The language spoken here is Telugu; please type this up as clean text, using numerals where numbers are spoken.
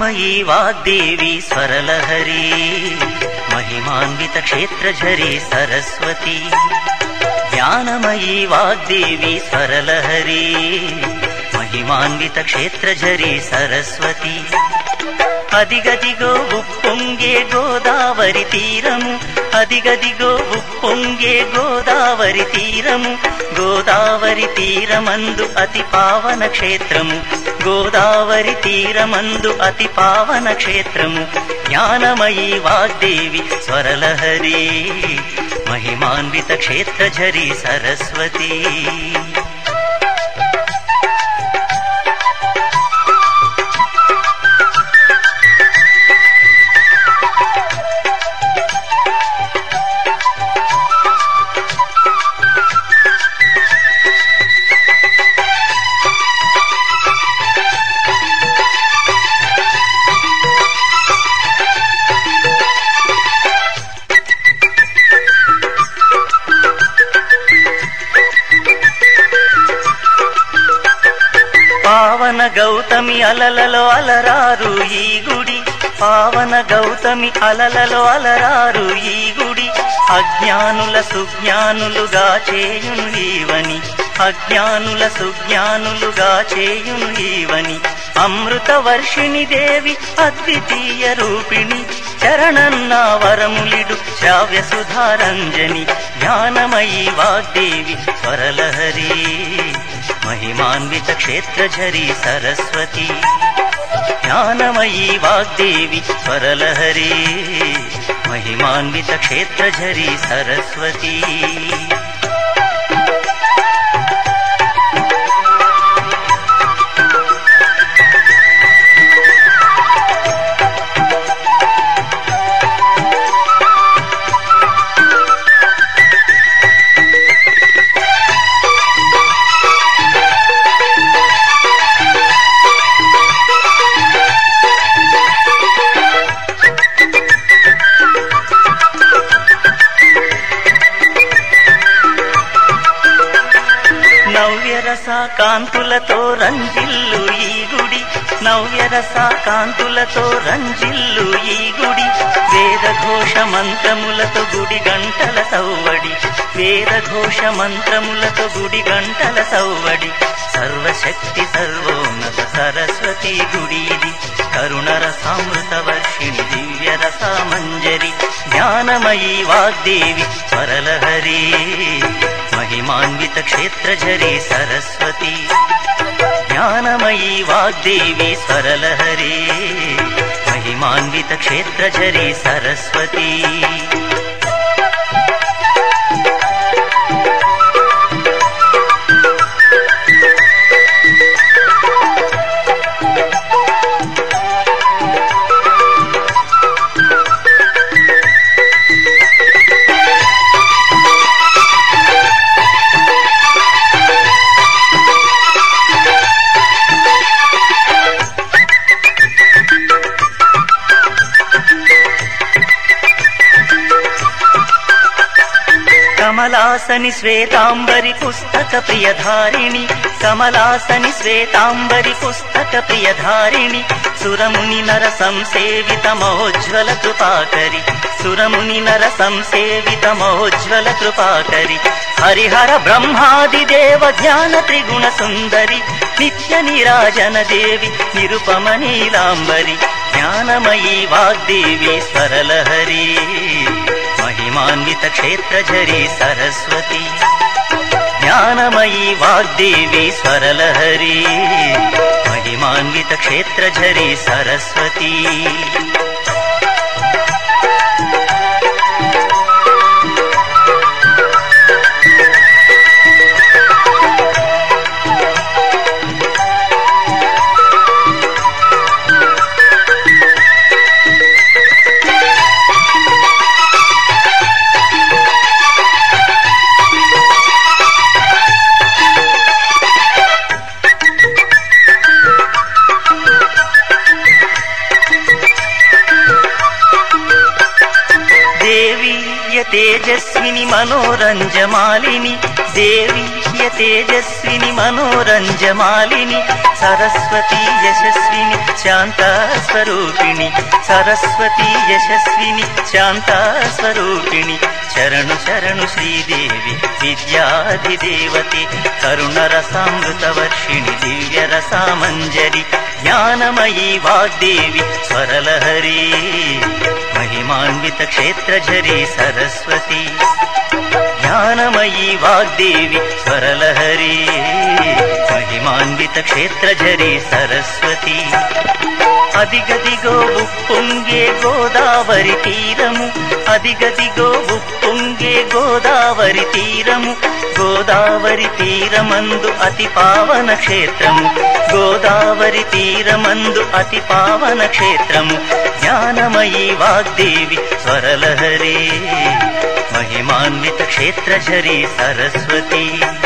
జ్ఞానమయీ వాగ్దేవి స్వరలహరీ महिमान्वित क्षेत्रझरी सरस्वती ज्ञानमयी वाग्देवी स्वरलहरी महिमान्वित क्षेत्रझरी सरस्वती అదిగదిగో ఉప్పొంగే గోదావరి తీరము అదిగదిగో ఉప్పొంగే గోదావరి తీరము గోదావరి తీరమందు అతి పావన క్షేత్రము గోదావరి తీరమందు అతి పావన క్షేత్రము జ్ఞానమయీ వాగ్దేవి స్వరలహరీ महिमान्वित क्षेत्रझरी सरस्वती పావన గౌతమి అలలలో అలరారు ఈ గుడి పావన గౌతమి అలలలో అలరారు ఈ గుడి అజ్ఞానుల సుజ్ఞానులుగా చేయును ఈవని అజ్ఞానుల సుజ్ఞానులుగా చేయును ఈవని అమృత వర్షిణి దేవి అద్వితీయ రూపిణి చరణన్న వరములిడు శ్రావ్య సుధారంజని జ్ఞానమయీ వాగ్దేవి స్వరలహరీ महिमान्वित क्षेत्रझरी सरस्वती ज्ञानमयी वाग्देवी स्वरलहरी महिमान्वित क्षेत्रझरी सरस्वती నవ్యరస కాంతులతో రంజిల్లు ఈ గుడి నవ్యరస కాంతులతో రంజిల్లు ఈ గుడి వేదఘోష మంత్రములతో గుడి గంటల సౌవడి వేదఘోష మంత్రములతో గుడి గంటల సౌవడి సర్వశక్తి సర్వోన్నత సరస్వతి గుడి ఇది కరుణరసామృత వర్షిణి దివ్యరస మంజరి జ్ఞానమయీ వాగ్దేవి స్వరలహరీ महिमान्वित क्षेत्रझरी सरस्वती ज्ञानमयी वाग्देवी स्वरलहरी महिमान्वित क्षेत्रझरी सरस्वती కమలాసని శ్వేతాంబరి పుస్తక ప్రియధారిణి కమలాసని శ్వేతాంబరి పుస్తక ప్రియధారిణి సురముని నర సంసేవిత మహోజ్వల కృపాకరి సురముని నర సంసేవిత మహోజ్వల కృపాకరి హరిహర బ్రహ్మాది దేవ ధ్యాన త్రిగుణ సుందరి నిత్య నిరాజన దేవి నిరుపమ నీలాంబరి జ్ఞానమయీ వాగ్దేవి స్వరలహరీ महिमान्वित क्षेत्रझरी सरस्वती ज्ञानमयी वाग्देवी स्वरलहरी महिमान्वित क्षेत्रझरी सरस्वती తేజస్విని మనోరంజమాలిని దేవి తేజస్విని మనోరంజమాలిని సరస్వతీ యశస్విని శాంతస్వరూపిణి సరస్వతీ యశస్విని శాంతస్వరూపిణి శరణు శరణు శ్రీదేవి విద్యాధిదేవతి కరుణరసామృతవర్షిణి దివ్యరసామంజరి జ్ఞానమయీ వాగ్దేవి స్వరలహరి మహిమాన్విత క్షేత్రఝరి సరస్వతి జ్ఞానమయీ వాగ్దేవి స్వరలహరి మహిమాన్విత క్షేత్రఝరి సరస్వతి అదిగదిగో ఉప్పొంగే గోదావరి తీరము అదిగదిగో ఉప్పొంగే గోదావరి తీరము గోదావరి తీరమందు అతి పావన క్షేత్రము గోదావరి తీరమందు అతి పావన క్షేత్రము జ్ఞానమయీ వాగ్దేవి స్వరలహరి మహిమాన్విత క్షేత్రఝరి సరస్వతి